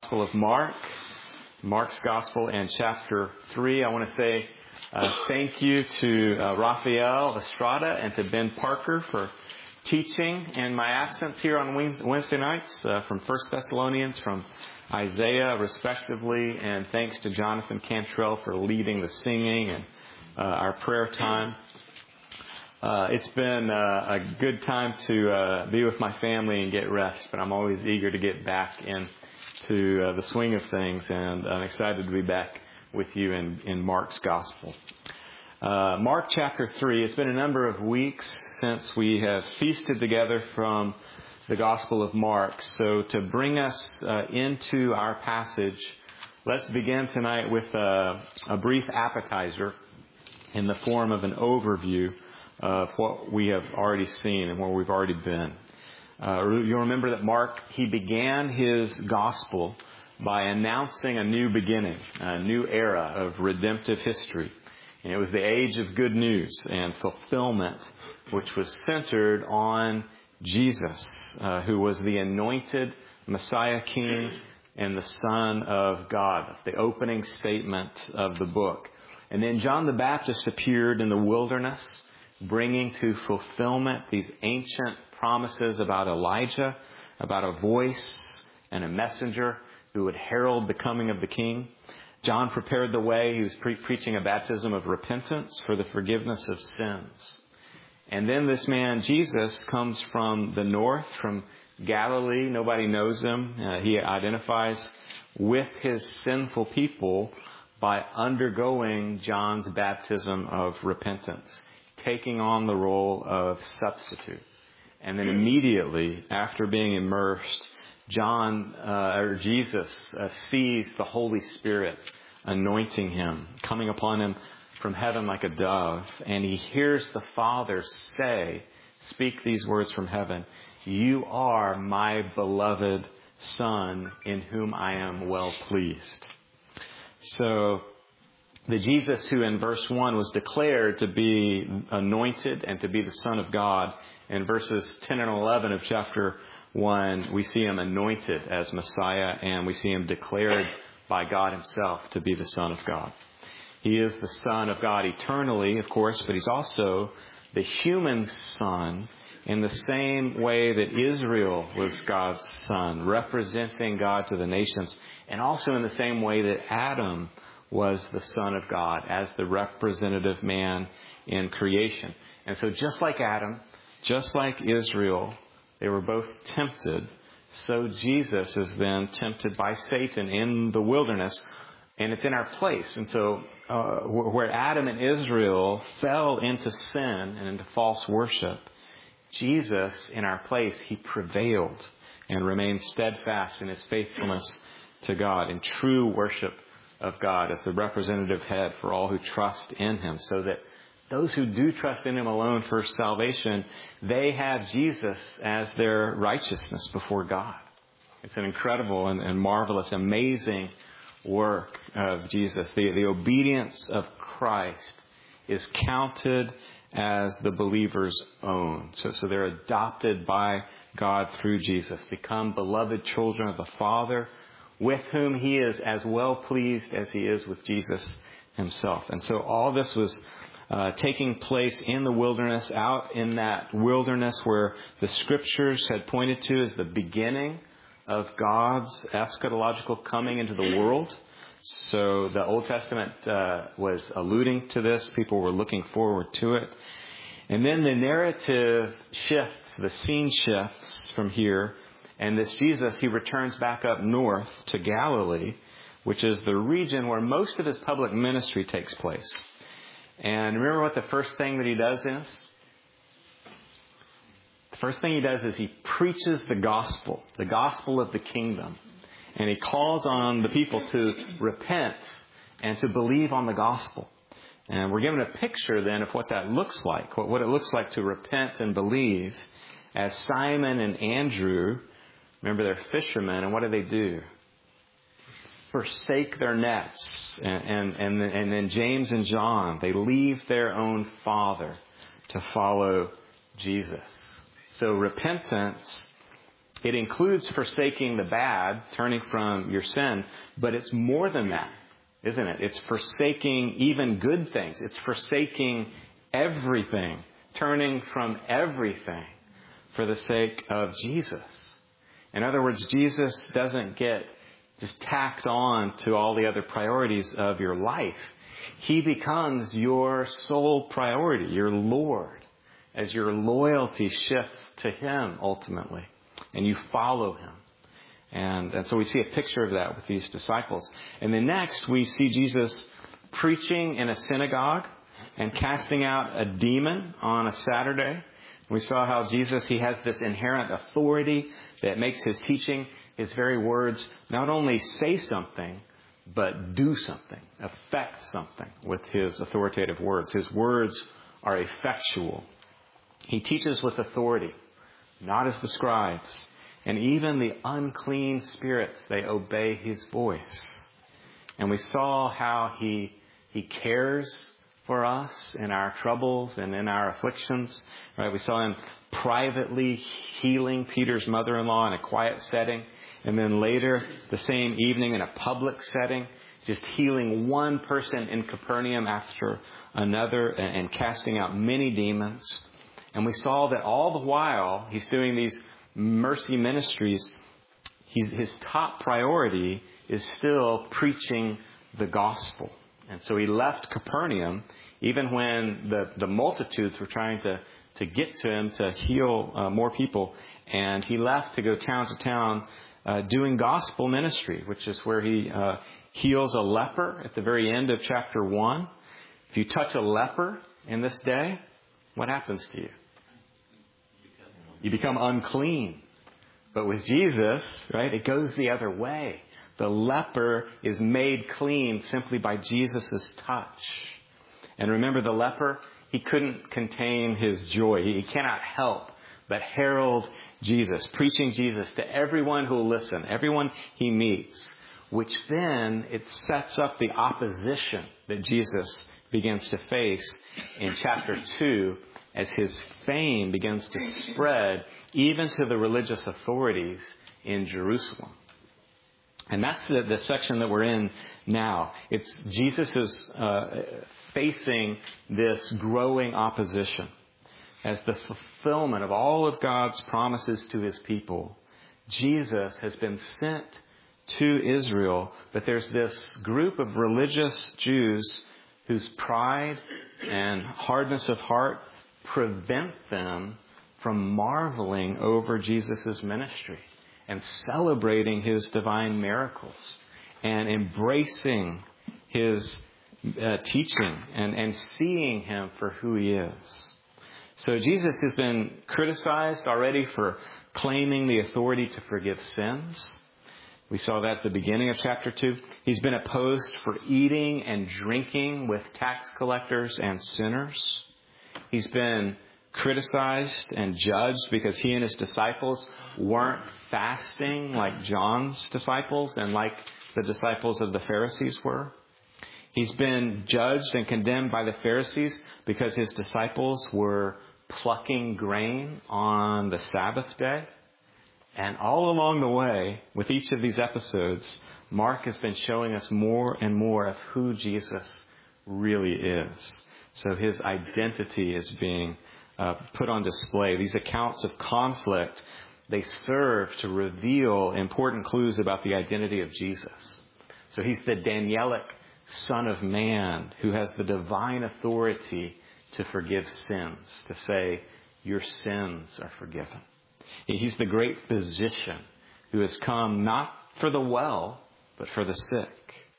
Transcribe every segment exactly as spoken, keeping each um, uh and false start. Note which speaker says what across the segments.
Speaker 1: Gospel of Mark, Mark's Gospel and chapter three. I want to say uh, thank you to uh, Rafael Estrada and to Ben Parker for teaching in my absence here on Wednesday nights uh, from First Thessalonians, from Isaiah respectively, and thanks to Jonathan Cantrell for leading the singing and uh, our prayer time. Uh, it's been uh, a good time to uh, be with my family and get rest, but I'm always eager to get back into uh, the swing of things, and I'm excited to be back with you in, in Mark's Gospel. Uh, Mark chapter three, it's been a number of weeks since we have feasted together from the Gospel of Mark. So to bring us uh, into our passage, let's begin tonight with a, a brief appetizer in the form of an overview of what we have already seen and where we've already been. Uh, you'll remember that Mark, he began his gospel by announcing a new beginning, a new era of redemptive history. And it was the age of good news and fulfillment, which was centered on Jesus, uh, who was the anointed Messiah King and the Son of God. That's the opening statement of the book. And then John the Baptist appeared in the wilderness, bringing to fulfillment these ancient promises about Elijah, about a voice and a messenger who would herald the coming of the King. John prepared the way. He was pre- preaching a baptism of repentance for the forgiveness of sins. And then this man, Jesus, comes from the north, from Galilee. Nobody knows him. Uh, he identifies with his sinful people by undergoing John's baptism of repentance, taking on the role of substitute. And then immediately after being immersed, John, uh, or Jesus, uh, sees the Holy Spirit anointing him, coming upon him from heaven like a dove. And he hears the Father say, speak these words from heaven, "You are my beloved Son, in whom I am well pleased." So the Jesus who in verse one was declared to be anointed and to be the Son of God, in verses ten and eleven of chapter one, we see him anointed as Messiah, and we see him declared by God himself to be the Son of God. He is the Son of God eternally, of course, but he's also the human Son in the same way that Israel was God's son, representing God to the nations, and also in the same way that Adam was the Son of God as the representative man in creation. And so just like Adam, just like Israel, they were both tempted. So Jesus is then tempted by Satan in the wilderness, and it's in our place. And so uh, where Adam and Israel fell into sin and into false worship, Jesus, in our place, he prevailed and remained steadfast in his faithfulness to God, in true worship of God as the representative head for all who trust in him, so that those who do trust in him alone for salvation, they have Jesus as their righteousness before God. It's an incredible and, and marvelous, amazing work of Jesus. The, the obedience of Christ is counted as the believer's own. So, so they're adopted by God through Jesus, become beloved children of the Father, with whom he is as well pleased as he is with Jesus himself. And so all this was uh, taking place in the wilderness, out in that wilderness where the Scriptures had pointed to as the beginning of God's eschatological coming into the world. So the Old Testament uh, was alluding to this. People were looking forward to it. And then the narrative shifts, the scene shifts from here. And this Jesus, he returns back up north to Galilee, which is the region where most of his public ministry takes place. And remember what the first thing that he does is? The first thing he does is he preaches the gospel, the gospel of the kingdom. And he calls on the people to repent and to believe on the gospel. And we're given a picture then of what that looks like, what, what it looks like to repent and believe, as Simon and Andrew, remember, they're fishermen, and what do they do? Forsake their nets. And, and, and, and then James and John, they leave their own father to follow Jesus. So repentance It includes forsaking the bad, turning from your sin, but it's more than that, isn't it? It's forsaking even good things. It's forsaking everything, turning from everything for the sake of Jesus. In other words, Jesus doesn't get just tacked on to all the other priorities of your life. He becomes your sole priority, your Lord, as your loyalty shifts to Him ultimately, and you follow Him. And, and so we see a picture of that with these disciples. And then next, we see Jesus preaching in a synagogue and casting out a demon on a Saturday. We saw how Jesus, He has this inherent authority that makes His teaching, His very words, not only say something, but do something, affect something with His authoritative words. His words are effectual. He teaches with authority, not as the scribes. And even the unclean spirits, they obey His voice. And we saw how He, He cares for us in our troubles and in our afflictions. Right? We saw Him privately healing Peter's mother-in-law in a quiet setting. And then later, the same evening in a public setting, just healing one person in Capernaum after another and casting out many demons. And we saw that all the while He's doing these mercy ministries, he's, his top priority is still preaching the gospel. And so He left Capernaum even when the, the multitudes were trying to, to get to Him to heal uh, more people. And He left to go town to town uh, doing gospel ministry, which is where He uh, heals a leper at the very end of chapter one. If you touch a leper in this day, what happens to you? You become unclean. But with Jesus, right, it goes the other way. The leper is made clean simply by Jesus' touch. And remember, the leper, he couldn't contain his joy. He cannot help but herald Jesus, preaching Jesus to everyone who will listen, everyone he meets, which then it sets up the opposition that Jesus begins to face in chapter two as His fame begins to spread even to the religious authorities in Jerusalem. And that's the, the section that we're in now. It's Jesus is uh, facing this growing opposition as the fulfillment of all of God's promises to His people. Jesus has been sent to Israel, but there's this group of religious Jews whose pride and hardness of heart prevent them from marveling over Jesus' ministry and celebrating His divine miracles and embracing His uh, teaching and, and seeing Him for who He is. So Jesus has been criticized already for claiming the authority to forgive sins. We saw that at the beginning of chapter two. He's been opposed for eating and drinking with tax collectors and sinners. He's been criticized and judged because He and His disciples weren't fasting like John's disciples and like the disciples of the Pharisees were. He's been judged and condemned by the Pharisees because His disciples were plucking grain on the Sabbath day. And all along the way, with each of these episodes, Mark has been showing us more and more of who Jesus really is. So His identity is being uh, put on display. These accounts of conflict, they serve to reveal important clues about the identity of Jesus. So He's the Danielic Son of Man who has the divine authority to forgive sins, to say, your sins are forgiven. He's the great physician who has come not for the well, but for the sick.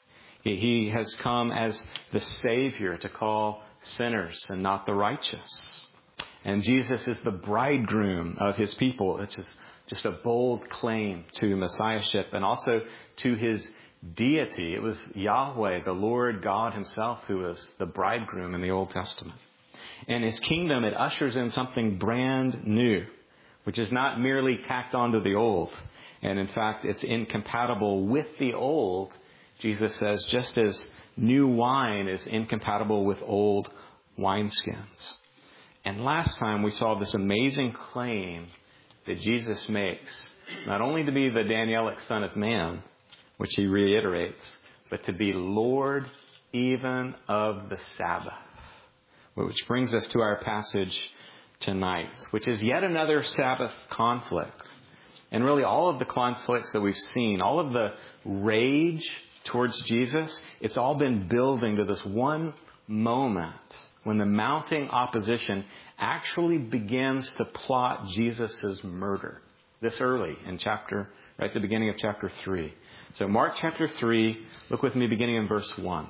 Speaker 1: He has come as the Savior to call sinners and not the righteous. And Jesus is the bridegroom of His people. It's just, just a bold claim to Messiahship and also to His deity. It was Yahweh, the Lord God Himself, who was the bridegroom in the Old Testament. And His kingdom, it ushers in something brand new, which is not merely tacked onto the old. And in fact, it's incompatible with the old. Jesus says, just as new wine is incompatible with old wineskins. And last time we saw this amazing claim that Jesus makes not only to be the Danielic Son of Man, which he reiterates, but to be Lord even of the Sabbath. Which brings us to our passage tonight, which is yet another Sabbath conflict. And really all of the conflicts that we've seen, all of the rage towards Jesus, it's all been building to this one moment when the mounting opposition actually begins to plot Jesus' murder. This early in chapter, right at the beginning of chapter three. So Mark chapter three, look with me beginning in verse one.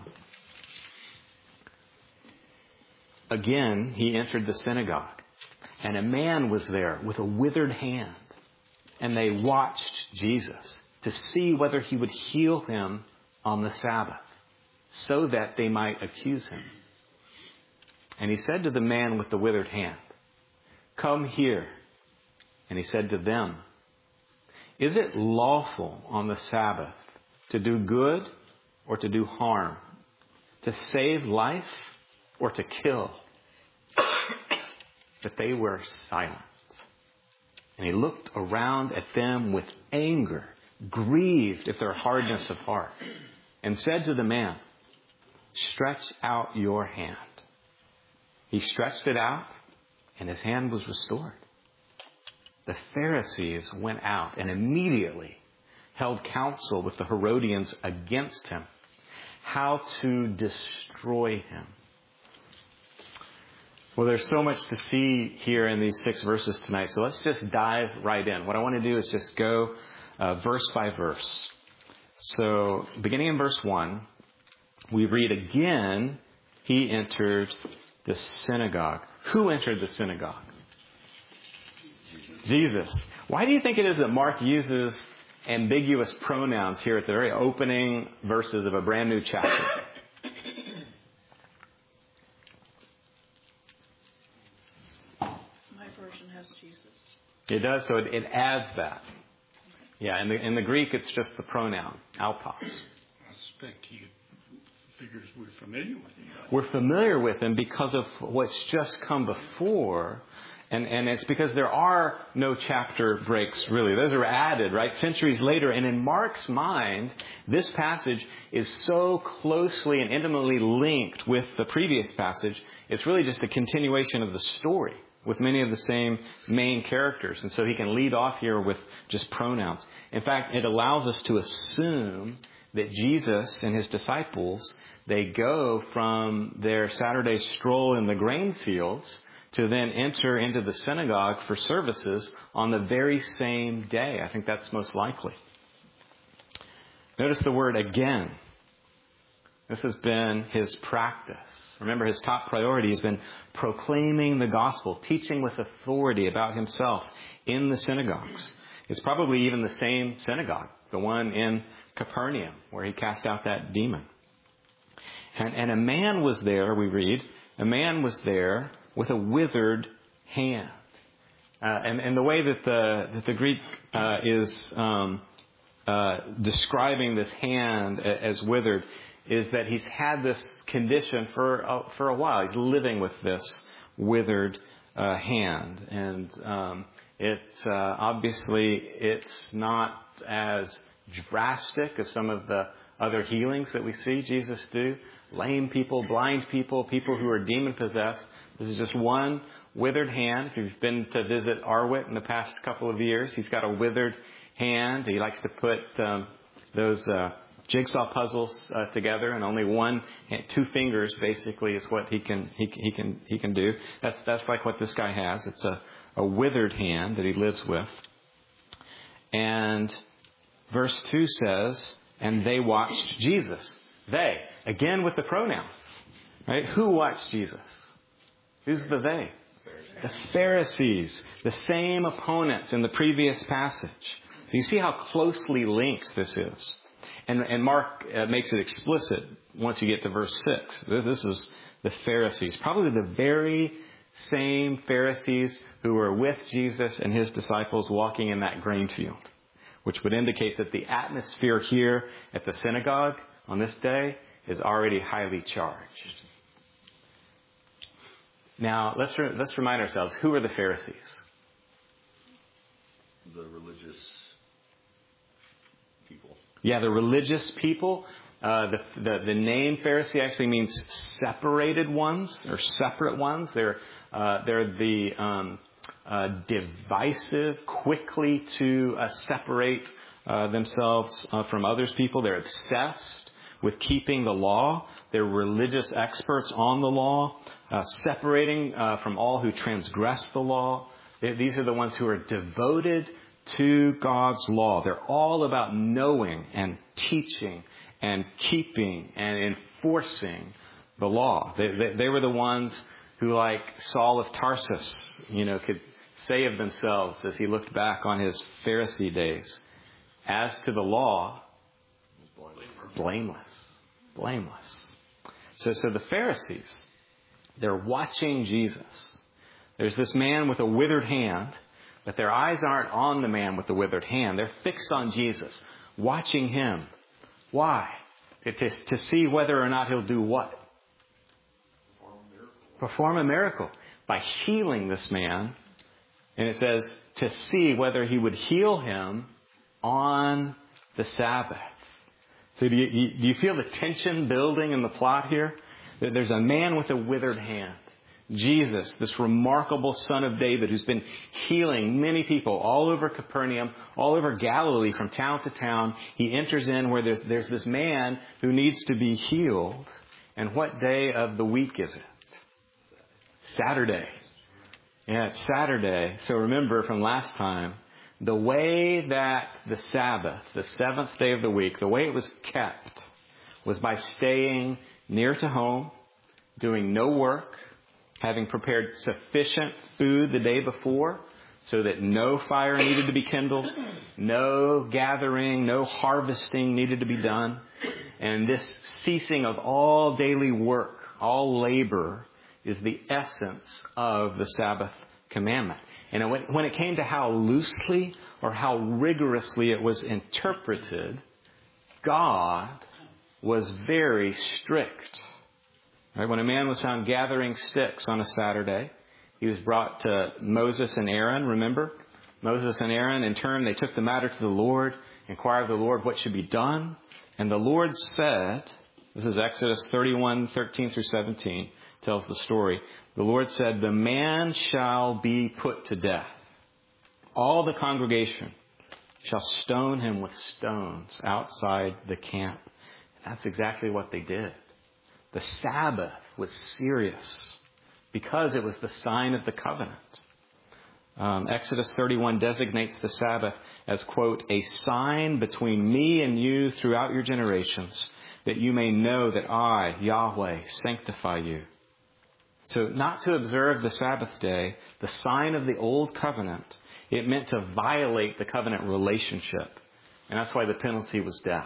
Speaker 1: Again, he entered the synagogue, and a man was there with a withered hand. And they watched Jesus to see whether he would heal him on the Sabbath, so that they might accuse him. And he said to the man with the withered hand, "Come here." And he said to them, "Is it lawful on the Sabbath to do good or to do harm, to save life or to kill?" But they were silent. And he looked around at them with anger, grieved at their hardness of heart, and said to the man, "Stretch out your hand." He stretched it out, and his hand was restored. The Pharisees went out and immediately held counsel with the Herodians against him, how to destroy him. Well, there's so much to see here in these six verses tonight, so let's just dive right in. What I want to do is just go uh, verse by verse. So, beginning in verse one, we read again, he entered the synagogue. Who entered the synagogue? Jesus. Why do you think it is that Mark uses ambiguous pronouns here at the very opening verses of a brand new chapter? It does, so it, it adds that. Yeah, in the, in the Greek, it's just the pronoun, alpos.
Speaker 2: I suspect he figures we're familiar with him.
Speaker 1: We're familiar with him because of what's just come before, and, and it's because there are no chapter breaks, really. Those are added, right, centuries later. And in Mark's mind, this passage is so closely and intimately linked with the previous passage, it's really just a continuation of the story, with many of the same main characters. And so he can lead off here with just pronouns. In fact, it allows us to assume that Jesus and his disciples, they go from their Saturday stroll in the grain fields to then enter into the synagogue for services on the very same day. I think that's most likely. Notice the word again. This has been his practice. Remember, his top priority has been proclaiming the gospel, teaching with authority about himself in the synagogues. It's probably even the same synagogue, the one in Capernaum, where he cast out that demon. And, and a man was there, we read, a man was there with a withered hand. Uh, and, and the way that the, that the Greek uh, is um, uh, describing this hand as withered is that he's had this condition for uh, for a while. He's living with this withered uh, hand, and um, it uh, obviously it's not as drastic as some of the other healings that we see Jesus do. Lame people, blind people, people who are demon possessed. This is just one withered hand. If you've been to visit Arwit in the past couple of years, he's got a withered hand. He likes to put um, those. Uh, jigsaw puzzles uh, together, and only one, two fingers basically is what he can he, he can he can do. That's that's like what this guy has. It's a, a withered hand that he lives with. And verse two says, and they watched Jesus. They, again with the pronouns, right? Who watched Jesus? Who's the they? The Pharisees, the same opponents in the previous passage. So you see how closely linked this is. And, and Mark uh, makes it explicit once you get to verse six. This is the Pharisees. Probably the very same Pharisees who were with Jesus and his disciples walking in that grain field, which would indicate that the atmosphere here at the synagogue on this day is already highly charged. Now, let's re- let's remind ourselves, who are the Pharisees?
Speaker 3: The religious
Speaker 1: Yeah, the religious people. Uh, the, the the name Pharisee actually means separated ones or separate ones. They're uh, they're the um, uh, divisive, quickly to uh, separate uh, themselves uh, from others people. They're obsessed with keeping the law. They're religious experts on the law, uh, separating uh, from all who transgress the law. They, these are the ones who are devoted to God's law. They're all about knowing and teaching and keeping and enforcing the law. They, they, they were the ones who, like Saul of Tarsus, you know, could say of themselves as he looked back on his Pharisee days, as to the law, blameless, blameless. So, so the Pharisees, they're watching Jesus. There's this man with a withered hand, but their eyes aren't on the man with the withered hand. They're fixed on Jesus, watching him. Why? To, to, to see whether or not he'll do what? Perform a miracle. Perform a miracle by healing this man. And it says to see whether he would heal him on the Sabbath. So do you, do you feel the tension building in the plot here? There's a man with a withered hand. Jesus, this remarkable son of David who's been healing many people all over Capernaum, all over Galilee from town to town. He enters in where there's, there's this man who needs to be healed. And what day of the week is it? Saturday. Yeah, it's Saturday. So remember from last time, the way that the Sabbath, the seventh day of the week, the way it was kept was by staying near to home, doing no work, having prepared sufficient food the day before so that no fire needed to be kindled, no gathering, no harvesting needed to be done. And this ceasing of all daily work, all labor, is the essence of the Sabbath commandment. And when it came to how loosely or how rigorously it was interpreted, God was very strict. Right? When a man was found gathering sticks on a Saturday, he was brought to Moses and Aaron, remember? Moses and Aaron, in turn, they took the matter to the Lord, inquired of the Lord what should be done. And the Lord said, this is Exodus thirty-one, thirteen through seventeen, tells the story. The Lord said, the man shall be put to death. All the congregation shall stone him with stones outside the camp. And that's exactly what they did. The Sabbath was serious because it was the sign of the covenant. Um, Exodus thirty-one designates the Sabbath as, quote, a sign between me and you throughout your generations, that you may know that I, Yahweh, sanctify you. So not to observe the Sabbath day, the sign of the old covenant, it meant to violate the covenant relationship. And that's why the penalty was death.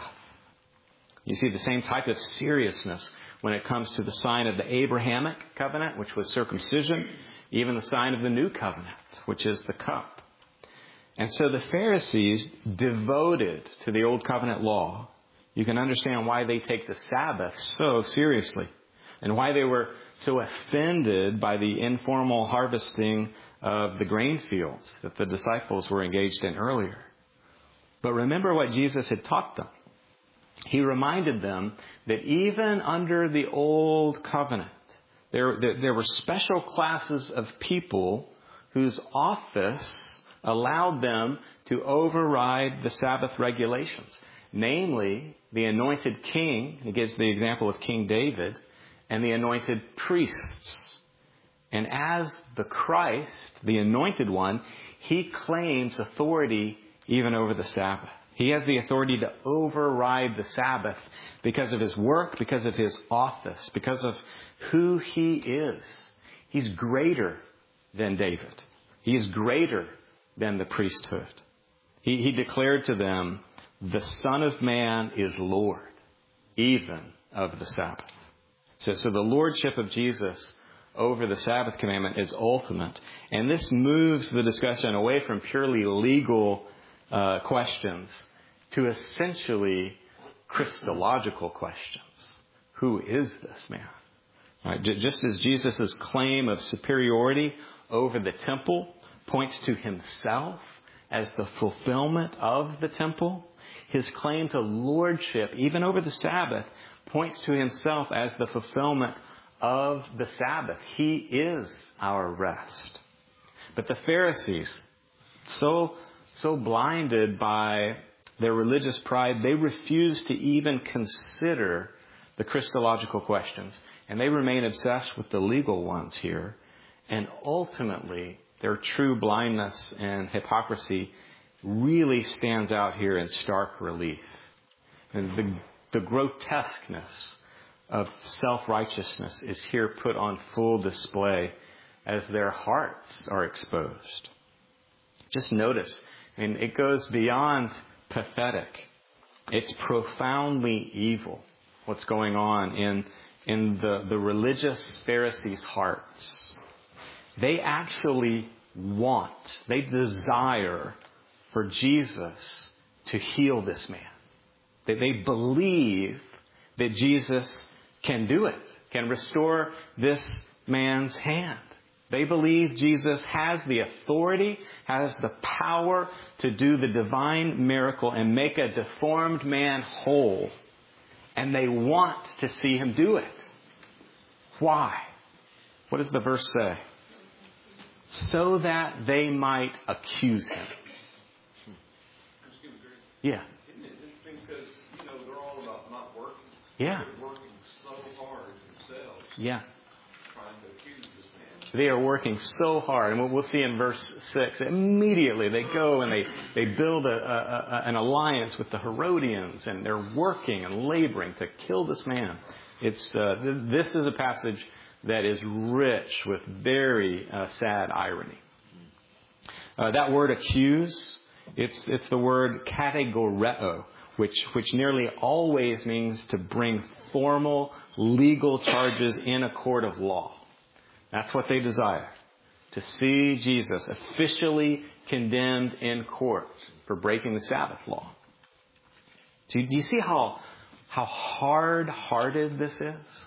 Speaker 1: You see the same type of seriousness when it comes to the sign of the Abrahamic covenant, which was circumcision, even the sign of the new covenant, which is the cup. And so the Pharisees, devoted to the old covenant law, you can understand why they take the Sabbath so seriously and why they were so offended by the informal harvesting of the grain fields that the disciples were engaged in earlier. But remember what Jesus had taught them. He reminded them that even under the old covenant, there, there, there were special classes of people whose office allowed them to override the Sabbath regulations. Namely, the anointed king, he gives the example of King David, and the anointed priests. And as the Christ, the anointed one, he claims authority even over the Sabbath. He has the authority to override the Sabbath because of his work, because of his office, because of who he is. He's greater than David. He is greater than the priesthood. He, he declared to them, the Son of Man is Lord, even of the Sabbath. So, so the lordship of Jesus over the Sabbath commandment is ultimate. And this moves the discussion away from purely legal uh, questions to essentially Christological questions. Who is this man? Right, just as Jesus' claim of superiority over the temple points to himself as the fulfillment of the temple, his claim to lordship, even over the Sabbath, points to himself as the fulfillment of the Sabbath. He is our rest. But the Pharisees, so, so blinded by their religious pride, they refuse to even consider the Christological questions. And they remain obsessed with the legal ones here. And ultimately, their true blindness and hypocrisy really stands out here in stark relief. And the, the grotesqueness of self-righteousness is here put on full display as their hearts are exposed. Just notice, I mean, it goes beyond pathetic. It's profoundly evil what's going on in, in the, the religious Pharisees' hearts. They actually want, they desire for Jesus to heal this man. That they believe that Jesus can do it, can restore this man's hand. They believe Jesus has the authority, has the power to do the divine miracle and make a deformed man whole. And they want to see him do it. Why? What does the verse say? So that they might accuse him. Yeah.
Speaker 3: Isn't it interesting because, you know, they're all about not working.
Speaker 1: Yeah.
Speaker 3: They're working so hard themselves.
Speaker 1: Yeah.
Speaker 3: Trying to accuse this man.
Speaker 1: They are working so hard. And we'll see in verse six, immediately they go and they, they build a, a, a, an alliance with the Herodians, and they're working and laboring to kill this man. It's uh, th- This is a passage that is rich with very uh, sad irony. Uh, that word accuse, it's it's the word kategoreo, which which nearly always means to bring formal legal charges in a court of law. That's what they desire, to see Jesus officially condemned in court for breaking the Sabbath law. Do you, do you see how how hard-hearted this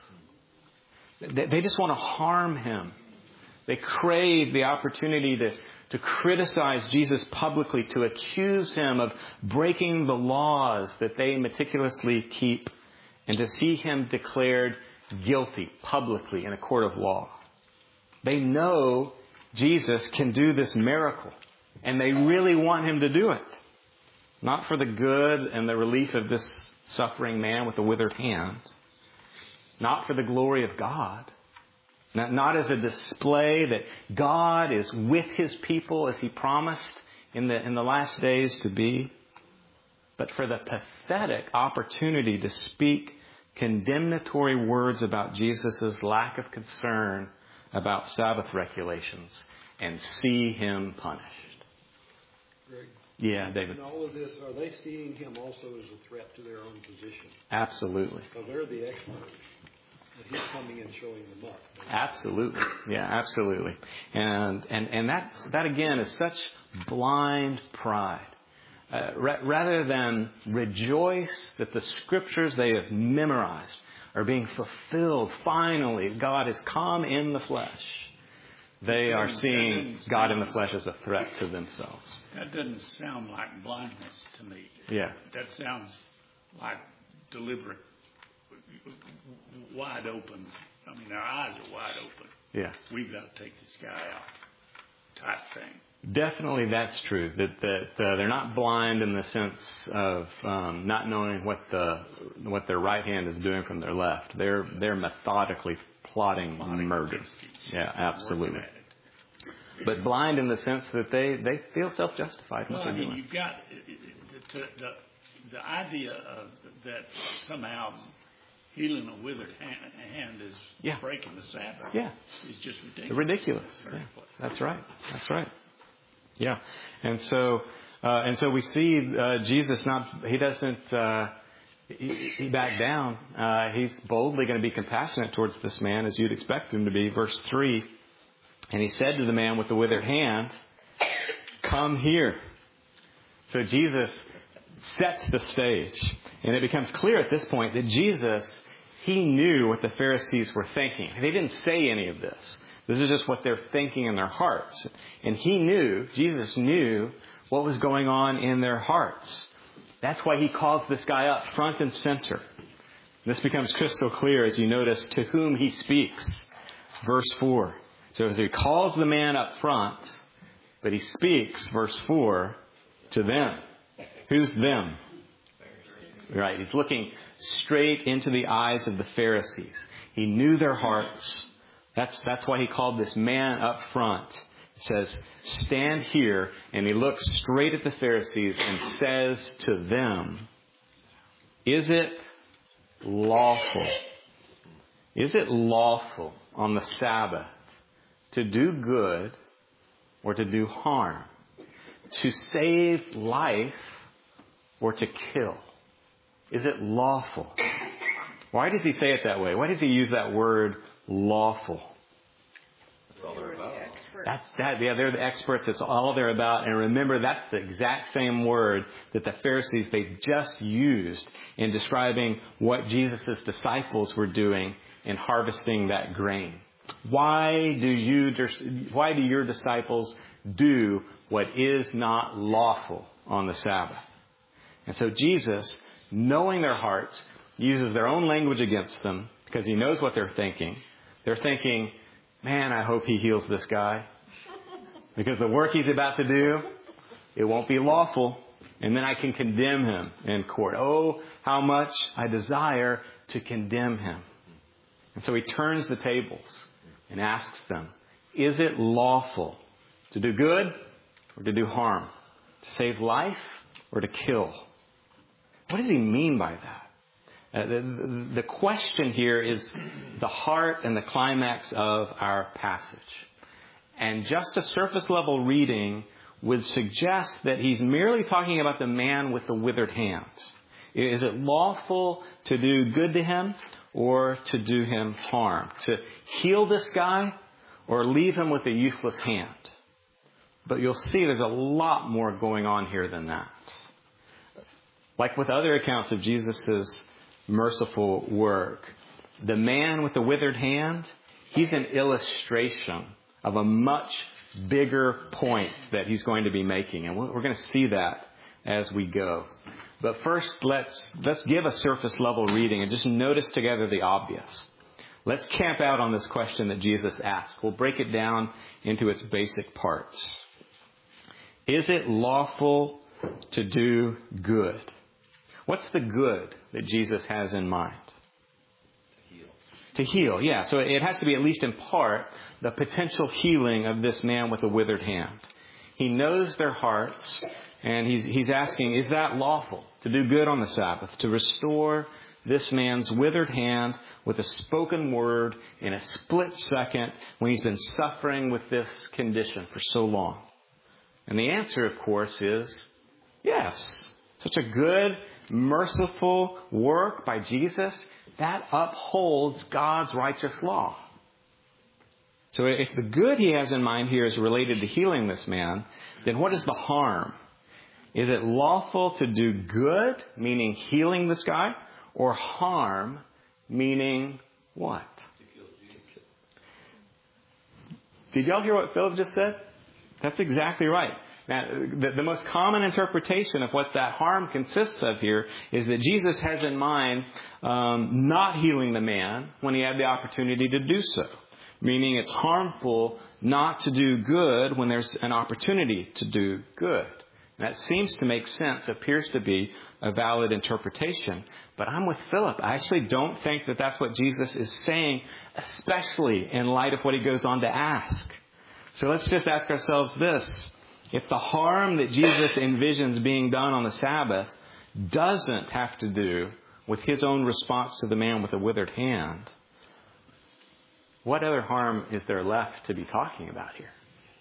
Speaker 1: is? They, they just want to harm him. They crave the opportunity to, to criticize Jesus publicly, to accuse him of breaking the laws that they meticulously keep, and to see him declared guilty publicly in a court of law. They know Jesus can do this miracle, and they really want him to do it. Not for the good and the relief of this suffering man with the withered hand. Not for the glory of God. Not, not as a display that God is with his people as he promised in the, in the last days to be. But for the pathetic opportunity to speak condemnatory words about Jesus' lack of concern about Sabbath regulations and see him punished.
Speaker 2: Greg,
Speaker 1: Yeah, David.
Speaker 2: in all of this, are they seeing him also as a threat to their own position?
Speaker 1: Absolutely.
Speaker 2: So they're the experts. But he's coming and showing them up.
Speaker 1: Absolutely. Yeah, absolutely. And and and that that again is such blind pride. Uh, ra- rather than rejoice that the scriptures they have memorized are being fulfilled, finally, God has come in the flesh. They are seeing God in the flesh as a threat to themselves.
Speaker 2: That doesn't sound like blindness to me.
Speaker 1: Yeah.
Speaker 2: That sounds like deliberate, wide open. I mean, our eyes are wide open.
Speaker 1: Yeah.
Speaker 2: We've got to take this guy out type thing.
Speaker 1: Definitely that's true. That that uh, they're not blind in the sense of um, not knowing what the what their right hand is doing from their left. They're they're methodically plotting, plotting murder. Yeah, absolutely. But blind in the sense that they, they feel self-justified in
Speaker 2: Well,
Speaker 1: what
Speaker 2: I
Speaker 1: they're
Speaker 2: mean,
Speaker 1: doing.
Speaker 2: you've got the, the, the idea of that somehow healing a withered hand, hand is
Speaker 1: Yeah.
Speaker 2: breaking the Sabbath.
Speaker 1: Yeah.
Speaker 2: Is just ridiculous.
Speaker 1: Ridiculous. Yeah. That's right. That's right. Yeah. And so, uh, and so we see uh, Jesus not, he doesn't, uh, he, he back down. Uh, he's boldly going to be compassionate towards this man as you'd expect him to be. Verse three, and he said to the man with the withered hand, "Come here." So Jesus sets the stage. And it becomes clear at this point that Jesus, he knew what the Pharisees were thinking. They didn't say any of this. This is just what they're thinking in their hearts. And he knew, Jesus knew what was going on in their hearts. That's why he calls this guy up front and center. This becomes crystal clear as you notice to whom he speaks. Verse four. So as he calls the man up front, but he speaks, verse four, to them. Who's them? Right. He's looking straight into the eyes of the Pharisees. He knew their hearts. That's, that's why he called this man up front. It says, stand here. And he looks straight at the Pharisees and says to them, is it lawful? Is it lawful on the Sabbath to do good or to do harm? To save life or to kill? Is it lawful? Why does he say it that way? Why does he use that word lawful?
Speaker 3: That's all they're about.
Speaker 1: That's that. Yeah, they're the experts. It's all they're about. And remember, that's the exact same word that the Pharisees, they just used in describing what Jesus' disciples were doing in harvesting that grain. Why do you, why do your disciples do what is not lawful on the Sabbath? And so Jesus, knowing their hearts, uses their own language against them because he knows what they're thinking. They're thinking, man, I hope he heals this guy. Because the work he's about to do, it won't be lawful. And then I can condemn him in court. Oh, how much I desire to condemn him. And so he turns the tables and asks them, is it lawful to do good or to do harm? To save life or to kill? What does he mean by that? Uh, the, the question here is the heart and the climax of our passage. And just a surface level reading would suggest that he's merely talking about the man with the withered hands. Is it lawful to do good to him or to do him harm? To heal this guy or leave him with a useless hand? But you'll see there's a lot more going on here than that. Like with other accounts of Jesus' merciful work, the man with the withered hand, he's an illustration of a much bigger point that he's going to be making. And we're going to see that as we go. But first, let's let's give a surface level reading and just notice together the obvious. Let's camp out on this question that Jesus asked. We'll break it down into its basic parts. Is it lawful to do good? What's the good that Jesus has in mind?
Speaker 3: To heal.
Speaker 1: To heal, yeah. So it has to be, at least in part, the potential healing of this man with a withered hand. He knows their hearts, and he's, he's asking, is that lawful? To do good on the Sabbath, to restore this man's withered hand with a spoken word in a split second when he's been suffering with this condition for so long. And the answer, of course, is yes. Such a good, merciful work by Jesus, that upholds God's righteous law. So if the good he has in mind here is related to healing this man, then what is the harm? Is it lawful to do good, meaning healing this guy, or harm, meaning what? Did y'all hear what Philip just said? That's exactly right. Now, the, the most common interpretation of what that harm consists of here is that Jesus has in mind um, not healing the man when he had the opportunity to do so. Meaning it's harmful not to do good when there's an opportunity to do good. And that seems to make sense, appears to be a valid interpretation. But I'm with Philip. I actually don't think that that's what Jesus is saying, especially in light of what he goes on to ask. So let's just ask ourselves this. If the harm that Jesus envisions being done on the Sabbath doesn't have to do with his own response to the man with a withered hand, what other harm is there left to be talking about here?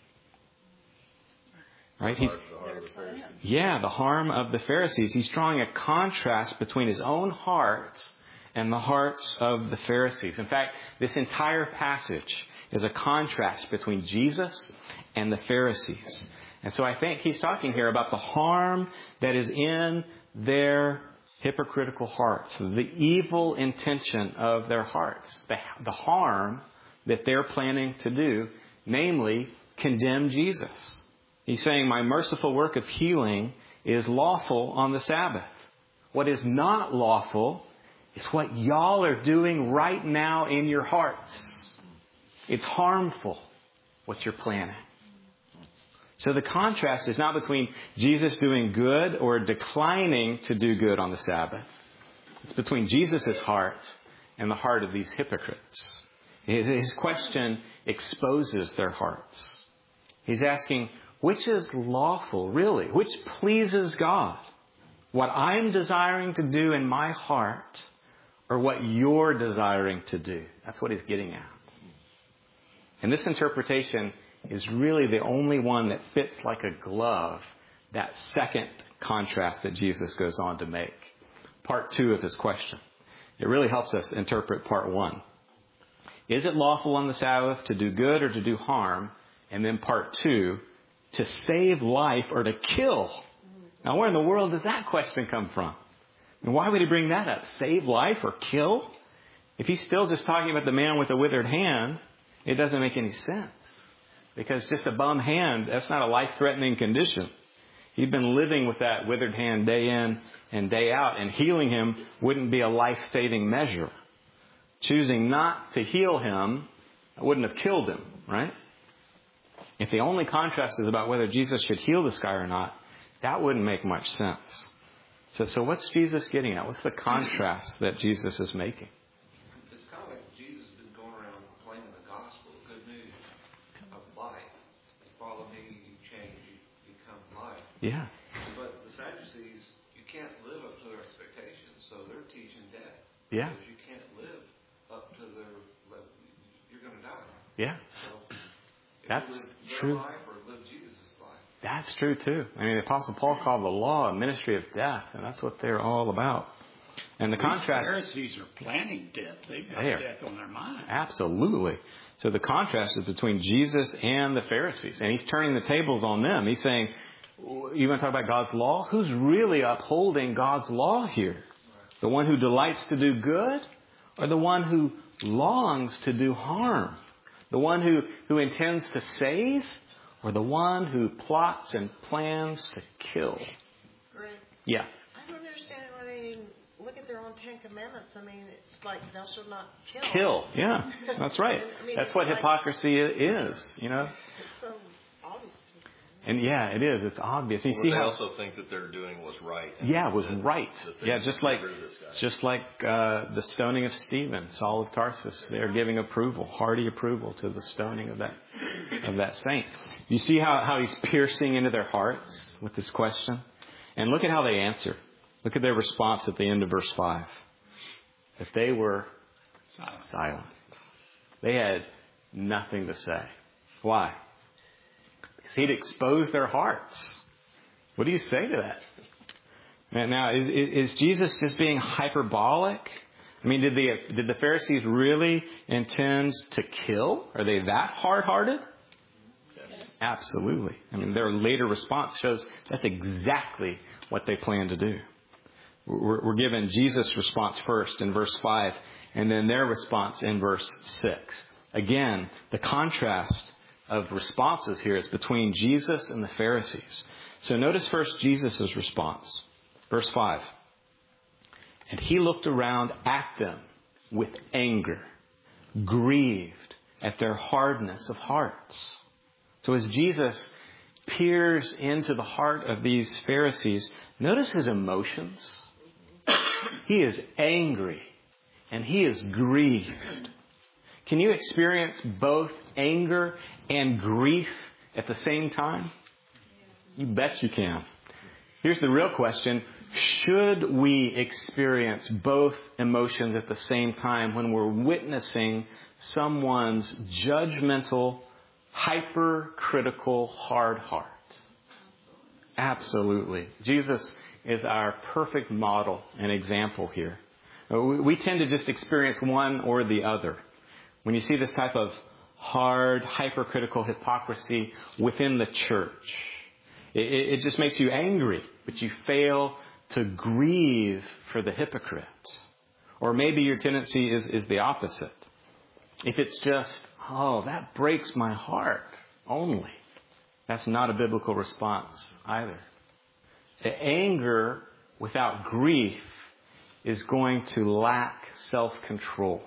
Speaker 1: Right? He's, yeah, the harm of the Pharisees. He's drawing a contrast between his own heart and the hearts of the Pharisees. In fact, this entire passage is a contrast between Jesus and the Pharisees. And so I think he's talking here about the harm that is in their hypocritical hearts, the evil intention of their hearts, the, the harm that they're planning to do, namely condemn Jesus. He's saying my merciful work of healing is lawful on the Sabbath. What is not lawful is what y'all are doing right now in your hearts. It's harmful what you're planning. So the contrast is not between Jesus doing good or declining to do good on the Sabbath. It's between Jesus' heart and the heart of these hypocrites. His, his question exposes their hearts. He's asking, which is lawful, really? Which pleases God? What I'm desiring to do in my heart or what you're desiring to do? That's what he's getting at. And this interpretation is really the only one that fits like a glove that second contrast that Jesus goes on to make. Part two of his question. It really helps us interpret part one. Is it lawful on the Sabbath to do good or to do harm? And then part two, to save life or to kill. Now, where in the world does that question come from? And why would he bring that up? Save life or kill? If he's still just talking about the man with the withered hand, it doesn't make any sense. Because just a bum hand, that's not a life-threatening condition. He'd been living with that withered hand day in and day out, and healing him wouldn't be a life-saving measure. Choosing not to heal him wouldn't have killed him, right? If the only contrast is about whether Jesus should heal this guy or not, that wouldn't make much sense. So, so what's Jesus getting at? What's the contrast that Jesus is making?
Speaker 3: It's kind of like Jesus has been going around proclaiming the gospel, good news of life. You follow me, you change, you become life.
Speaker 1: Yeah.
Speaker 3: But the Sadducees, you can't live up to their expectations, so they're teaching death.
Speaker 1: Yeah.
Speaker 3: Because you can't live up to their level. You're going to die.
Speaker 1: Yeah.
Speaker 3: So if
Speaker 1: That's
Speaker 3: you live their
Speaker 1: true.
Speaker 3: life or live Jesus' life.
Speaker 1: That's true too. I mean, the Apostle Paul called the law a ministry of death, and that's what they're all about. And the
Speaker 2: These
Speaker 1: contrast...
Speaker 2: Pharisees are planning death. They've got
Speaker 1: They are.
Speaker 2: death on their mind.
Speaker 1: Absolutely. So the contrast is between Jesus and the Pharisees. And he's turning the tables on them. He's saying, you want to talk about God's law? Who's really upholding God's law here? The one who delights to do good or the one who longs to do harm? The one who, who intends to save or the one who plots and plans to kill?
Speaker 4: Greg,
Speaker 1: Yeah.
Speaker 4: I don't understand why they even look at their own Ten Commandments. I mean, it's like thou shalt not kill.
Speaker 1: Kill. Yeah. That's right.
Speaker 4: I mean,
Speaker 1: That's
Speaker 4: it's
Speaker 1: what
Speaker 4: like-
Speaker 1: hypocrisy is, you know.
Speaker 4: It's so obvious.
Speaker 1: And yeah, it is. It's obvious. You
Speaker 5: Well,
Speaker 1: see
Speaker 5: they
Speaker 1: how...
Speaker 5: also think that they're doing what's right.
Speaker 1: Yeah, it was
Speaker 5: that-
Speaker 1: right.
Speaker 5: that they
Speaker 1: Yeah, just like
Speaker 5: get rid of this guy.
Speaker 1: just like uh, the stoning of Stephen, Saul of Tarsus. They're giving approval, hearty approval to the stoning of that of that saint. You see how, how he's piercing into their hearts with this question? And look at how they answer. Look at their response at the end of verse five. That they were
Speaker 2: Silent.
Speaker 1: silent. They had nothing to say. Why? Because he'd exposed their hearts. What do you say to that? Now, is, is Jesus just being hyperbolic? I mean, did the did the Pharisees really intend to kill? Are they that hard-hearted? Absolutely. I mean, their later response shows that's exactly what they plan to do. We're, we're given Jesus' response first in verse five, and then their response in verse six. Again, the contrast of responses here is between Jesus and the Pharisees. So notice first Jesus' response. Verse five. And he looked around at them with anger, grieved at their hardness of hearts. So as Jesus peers into the heart of these Pharisees, notice his emotions. He is angry and he is grieved. Can you experience both anger and grief at the same time? You bet you can. Here's the real question. Should we experience both emotions at the same time when we're witnessing someone's judgmental, hypercritical hard heart? Absolutely. Jesus is our perfect model and example here. We tend to just experience one or the other. When you see this type of hard, hypercritical hypocrisy within the church, it, it just makes you angry, but you fail to grieve for the hypocrite. Or maybe your tendency is, is the opposite. If it's just, oh, that breaks my heart only, that's not a biblical response either. The anger without grief is going to lack self-control.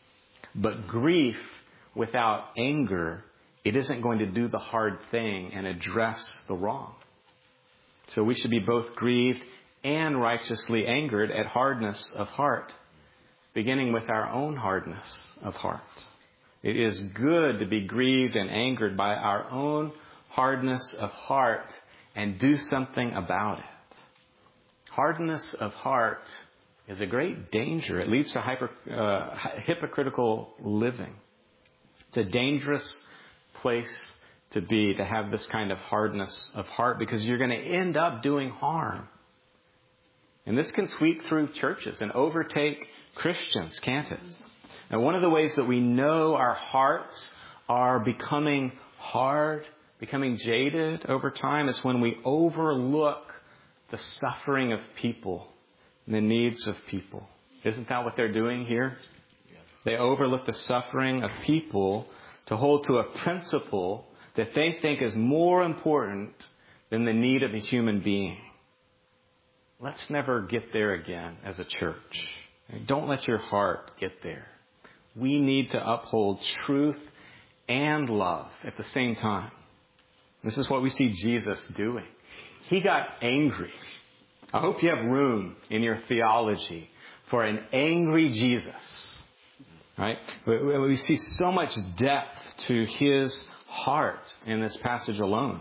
Speaker 1: But grief without anger, it isn't going to do the hard thing and address the wrong. So we should be both grieved and righteously angered at hardness of heart, beginning with our own hardness of heart. It is good to be grieved and angered by our own hardness of heart and do something about it. Hardness of heart is a great danger. It leads to hyper, uh, hypocritical living. It's a dangerous place to be, to have this kind of hardness of heart, because you're going to end up doing harm. And this can sweep through churches and overtake Christians, can't it? And one of the ways that we know our hearts are becoming hard, becoming jaded over time, is when we overlook the suffering of people and the needs of people. Isn't that what they're doing here? They overlook the suffering of people to hold to a principle that they think is more important than the need of a human being. Let's never get there again as a church. Don't let your heart get there. We need to uphold truth and love at the same time. This is what we see Jesus doing. He got angry. I hope you have room in your theology for an angry Jesus. Right? We see so much depth to his heart in this passage alone.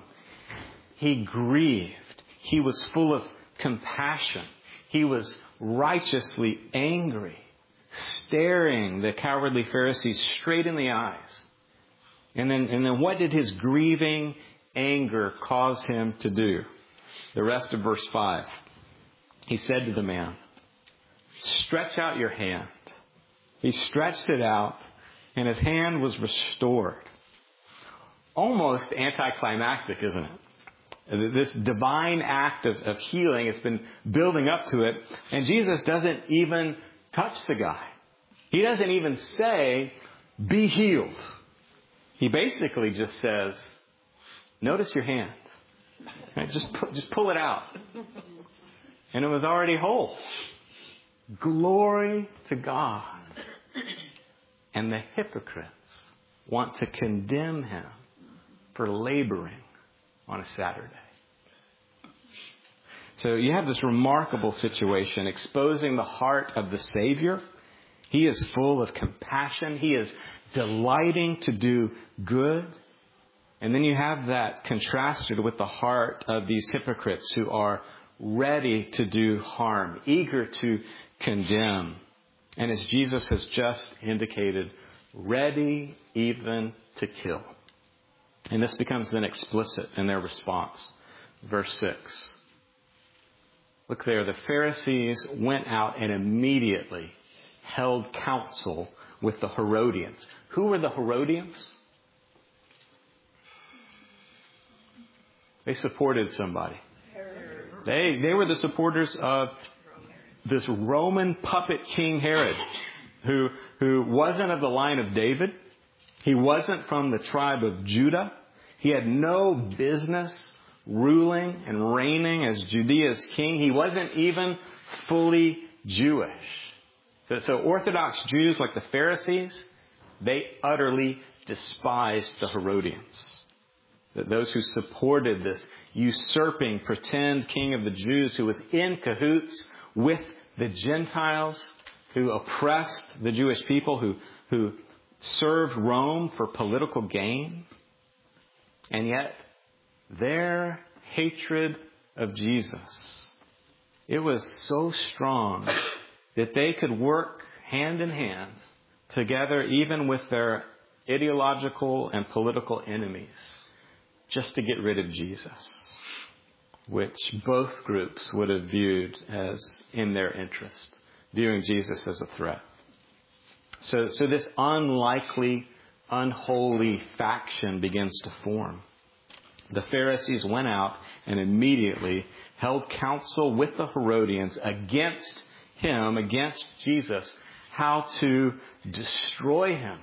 Speaker 1: He grieved. He was full of compassion. He was righteously angry, staring the cowardly Pharisees straight in the eyes. And then, and then what did his grieving anger cause him to do? The rest of verse five. He said to the man, "Stretch out your hand." He stretched it out, and his hand was restored. Almost anticlimactic, isn't it? This divine act of, of healing, it's been building up to it, and Jesus doesn't even touch the guy. He doesn't even say, "Be healed." He basically just says, "Notice your hand. Right? Just, pu- just pull it out." And it was already whole. Glory to God. And the hypocrites want to condemn him for laboring on a Saturday. So you have this remarkable situation exposing the heart of the Savior. He is full of compassion. He is delighting to do good. And then you have that contrasted with the heart of these hypocrites who are ready to do harm, eager to condemn. And as Jesus has just indicated, ready even to kill. And this becomes then explicit in their response. Verse six. Look there, the Pharisees went out and immediately held counsel with the Herodians. Who were the Herodians? They supported somebody. They, they were the supporters of this Roman puppet king Herod, who, who wasn't of the line of David. He wasn't from the tribe of Judah. He had no business ruling and reigning as Judea's king. He wasn't even fully Jewish. So, so Orthodox Jews like the Pharisees, they utterly despised the Herodians. Those who supported this usurping pretend king of the Jews who was in cahoots with the Gentiles, who oppressed the Jewish people, who, who served Rome for political gain. And yet, their hatred of Jesus, it was so strong that they could work hand in hand together even with their ideological and political enemies just to get rid of Jesus, which both groups would have viewed as in their interest, viewing Jesus as a threat. So, so this unlikely, unholy faction begins to form. The Pharisees went out and immediately held counsel with the Herodians against him, against Jesus, how to destroy him.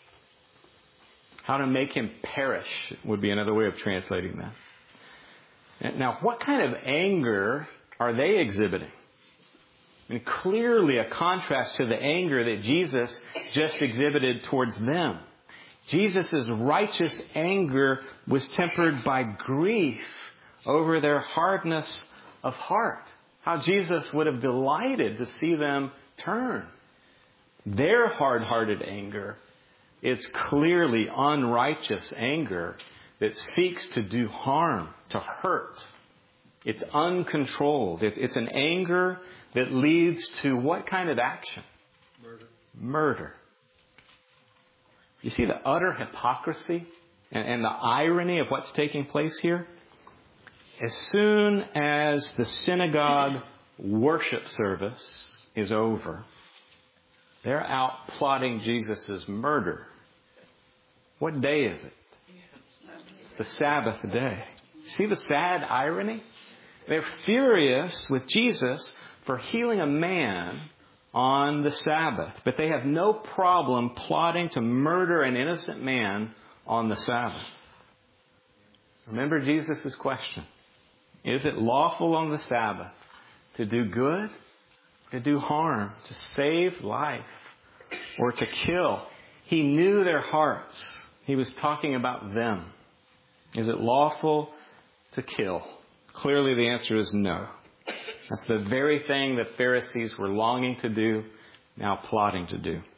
Speaker 1: How to make him perish would be another way of translating that. Now, what kind of anger are they exhibiting? I mean, clearly a contrast to the anger that Jesus just exhibited towards them. Jesus' righteous anger was tempered by grief over their hardness of heart. How Jesus would have delighted to see them turn. Their hard-hearted anger is clearly unrighteous anger that seeks to do harm, to hurt. It's uncontrolled. It's an anger that leads to what kind of action? Murder. Murder. You see the utter hypocrisy and, and the irony of what's taking place here? As soon as the synagogue worship service is over, they're out plotting Jesus' murder. What day is it? The Sabbath day. See the sad irony? They're furious with Jesus for healing a man on the Sabbath, but they have no problem plotting to murder an innocent man on the Sabbath. Remember Jesus' question. Is it lawful on the Sabbath to do good, to do harm, to save life, or to kill? He knew their hearts. He was talking about them. Is it lawful to kill? Clearly the answer is no. That's the very thing that Pharisees were longing to do, now plotting to do.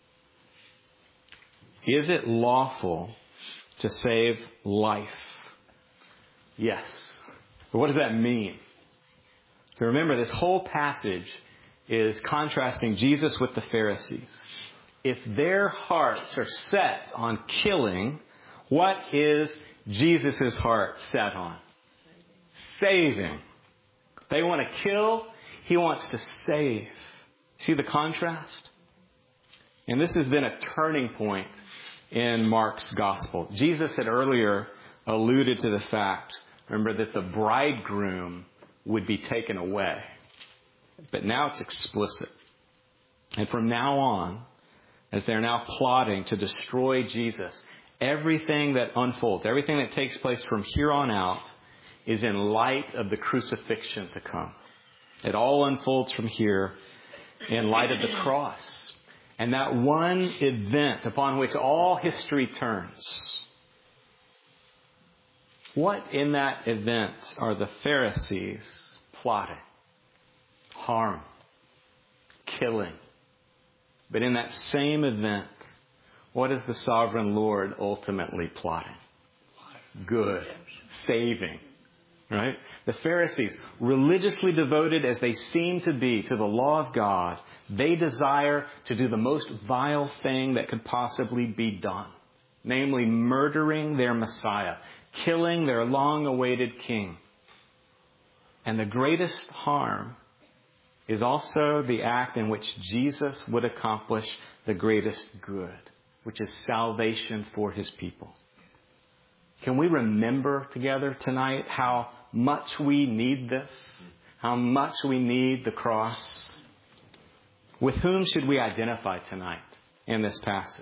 Speaker 1: Is it lawful to save life? Yes. But what does that mean? So remember, this whole passage is contrasting Jesus with the Pharisees. If their hearts are set on killing, what is Jesus' heart set on? Saving. They want to kill. He wants to save. See the contrast? And this has been a turning point in Mark's gospel. Jesus had earlier alluded to the fact, remember, that the bridegroom would be taken away. But now it's explicit. And from now on, as they're now plotting to destroy Jesus, everything that unfolds, everything that takes place from here on out is in light of the crucifixion to come. It all unfolds from here in light of the cross. And that one event upon which all history turns. What in that event are the Pharisees plotting? Harm. Killing. But in that same event, what is the sovereign Lord ultimately plotting? Good. Saving. Right? The Pharisees, religiously devoted as they seem to be to the law of God, they desire to do the most vile thing that could possibly be done. Namely, murdering their Messiah, killing their long-awaited King. And the greatest harm is also the act in which Jesus would accomplish the greatest good, which is salvation for His people. Can we remember together tonight how much we need this? How much we need the cross? With whom should we identify tonight in this passage?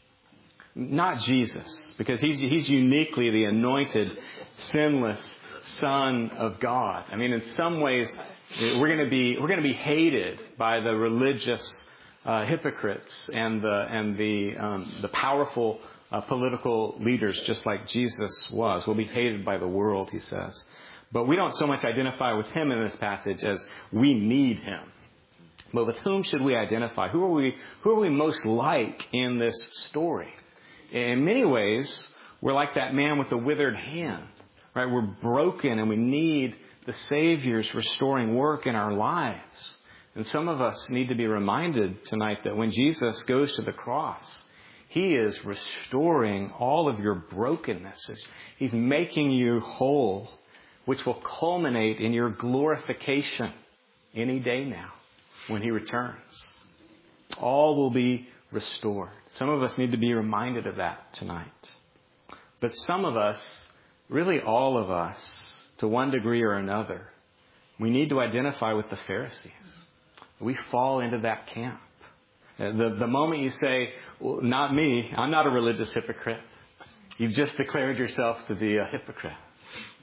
Speaker 1: Not Jesus, because he's, he's uniquely the anointed, sinless Son of God. I mean, in some ways, we're going to be we're going to be hated by the religious uh, hypocrites and the and the um, the powerful uh, political leaders, just like Jesus was. We'll be hated by the world, he says. But we don't so much identify with him in this passage as we need him. But with whom should we identify? Who are we? Who are we most like in this story? In many ways, we're like that man with the withered hand. Right? We're broken and we need the Savior's restoring work in our lives. And some of us need to be reminded tonight that when Jesus goes to the cross, He is restoring all of your brokennesses. He's making you whole, which will culminate in your glorification any day now when He returns. All will be restored. Some of us need to be reminded of that tonight. But some of us, really all of us, to one degree or another, we need to identify with the Pharisees. We fall into that camp. The, the moment you say, well, not me, I'm not a religious hypocrite, you've just declared yourself to be a hypocrite.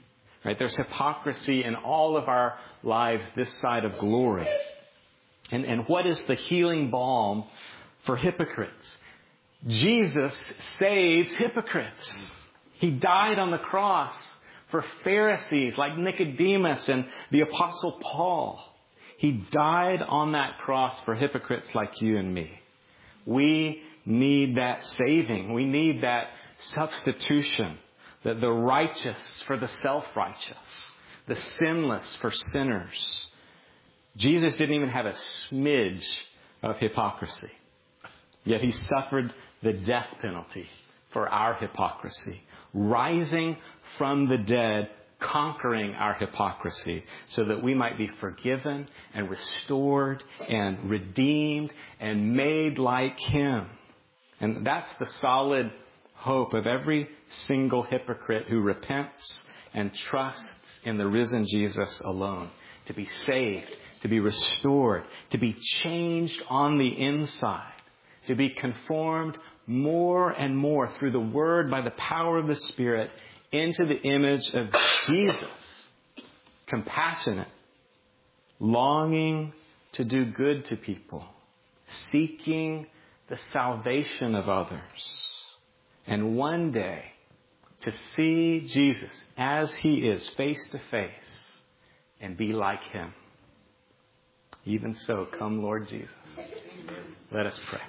Speaker 1: Right? There's hypocrisy in all of our lives this side of glory. And, and what is the healing balm for hypocrites? Jesus saves hypocrites. He died on the cross for Pharisees like Nicodemus and the Apostle Paul. He died on that cross for hypocrites like you and me. We need that saving. We need that substitution. The, the righteous for the self-righteous. The sinless for sinners. Jesus didn't even have a smidge of hypocrisy. Yet He suffered the death penalty for our hypocrisy. Rising from the dead, conquering our hypocrisy so that we might be forgiven and restored and redeemed and made like Him. And that's the solid hope of every single hypocrite who repents and trusts in the risen Jesus alone. To be saved, to be restored, to be changed on the inside, to be conformed more and more through the Word by the power of the Spirit into the image of Jesus. Compassionate, longing to do good to people, seeking the salvation of others. And one day, to see Jesus as He is, face to face, and be like Him. Even so, come Lord Jesus. Let us pray.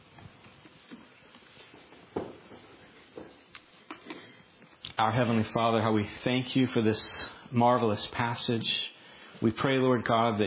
Speaker 1: Our Heavenly Father, how we thank You for this marvelous passage. We pray, Lord God, that